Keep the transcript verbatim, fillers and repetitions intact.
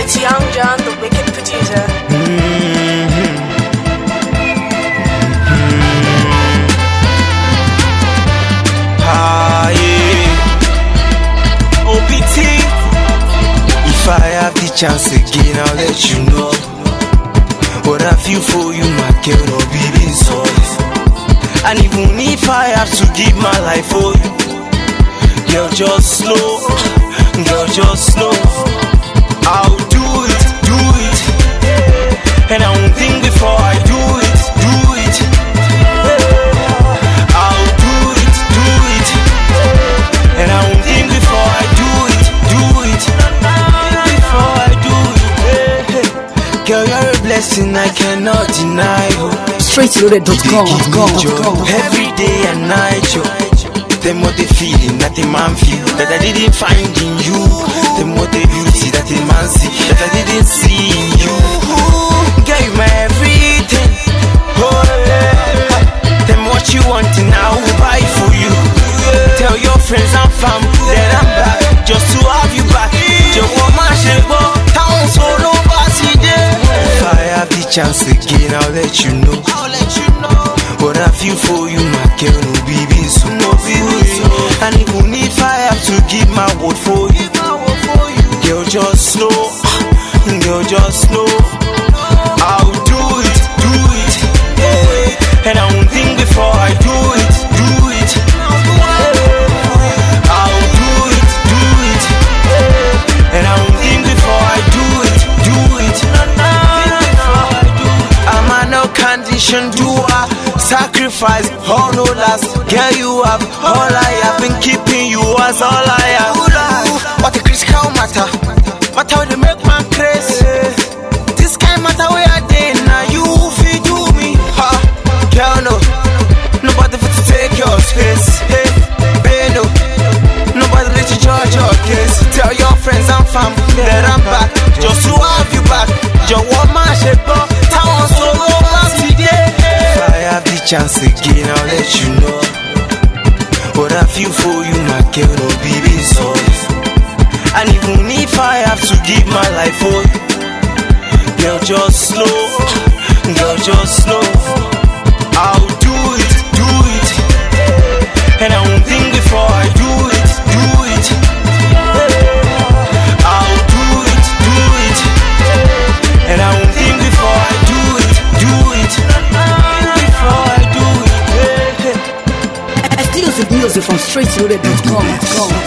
It's Young John, the wicked producer. Mm-hmm. Ah, yeah. O P T. If I have the chance again, I'll let you know what I feel for you, my girl, no baby, so. And even if I have to give my life for you, girl, just slow, girl, just slow. I'll do it, do it, and I won't think before I do it, do it. I'll do it, do it, and I won't think before I do it, do it. Before I do it, girl, you're a blessing I cannot deny. straight loaded dot com. Every day and night, yo. The more the feeling that the man feel that I didn't find in you, the more the beauty that the man see that I didn't see in you. Girl, you my everything. Oh yeah. Then what you want and I will buy for you. Tell your friends and fam that I'm back just to have you back. Just want my shit, but town so nobody there. If I have the chance again, I'll let you know. I'll let you know what I feel for you, my girl, no baby, so no baby, so. And even if I have to give my word for you, girl, just slow, girl, just slow. I'll do it, do it, yeah. And I won't think before I do it, do it. I'll do it, do it, yeah. And I won't think before I do it, do it. I'm a no condition doer. Sacrifice, all no last. Girl, you have all I have been keeping you as all I have. What a critical matter. Matter they make my crazy. This kind matter where I did now you feed do me. Ha, girl, no. Nobody fit to take your space. Hey, babe, no. Nobody let you judge your case. Tell your friends and family that I'm back just to have you back. Your woman shape up. Town so low last today. Chance again, I'll let you know what I feel for you, my girl, no baby, so. And even if I have to give my life for you, girl, just slow, girl, just slow. I'll do it, do it, and I won't think before I do it, do it. I'll do it, do it, and I won't think before I do it, do it. Exclusive music from straight loaded dot com.